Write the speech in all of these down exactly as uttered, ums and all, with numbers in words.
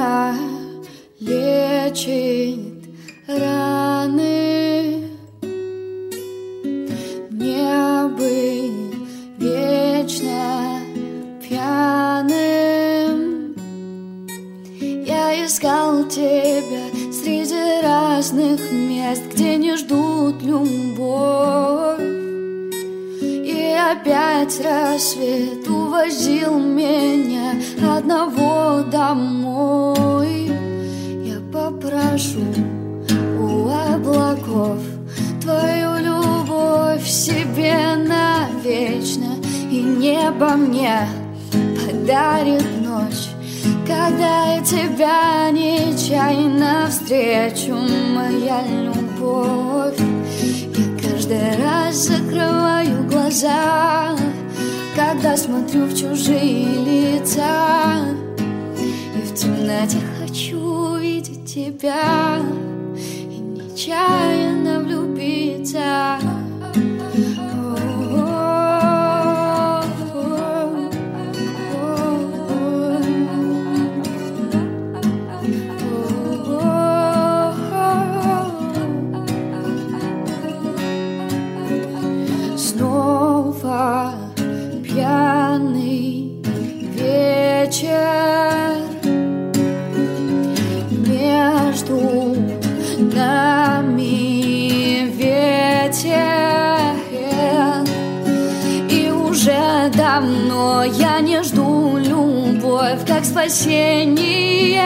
меня лечит раны. Мне быть вечно пьяным. Я искал тебя среди разных мест, где не ждут любовь. И опять рассвет увозил меня одного домой. Я попрошу у облаков твою любовь себе навечно, и небо мне подарит ночь, когда я тебя нечаянно встречу, моя любовь. Я каждый раз закрываю глаза, когда смотрю в чужие лица, и в темноте хочу увидеть тебя и нечаянно влюбиться. Снова пьяный вечер, между нами ветер, и уже давно я не жду любовь как спасение.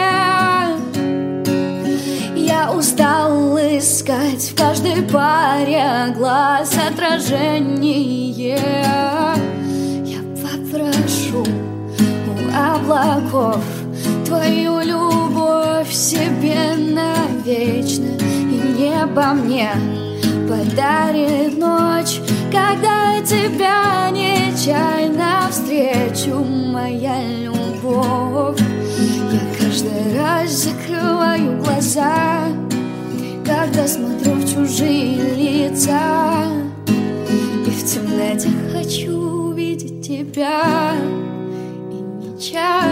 Я устал искать в каждой паре глаз отражение. Я попрошу у облаков твою любовь себе навечно, и небо мне подарит ночь, когда я тебя нечаянно встречу, моя любовь. Я каждый раз закрываю глаза, когда смотрю в чужие лица, и в темноте хочу увидеть тебя и нечаянно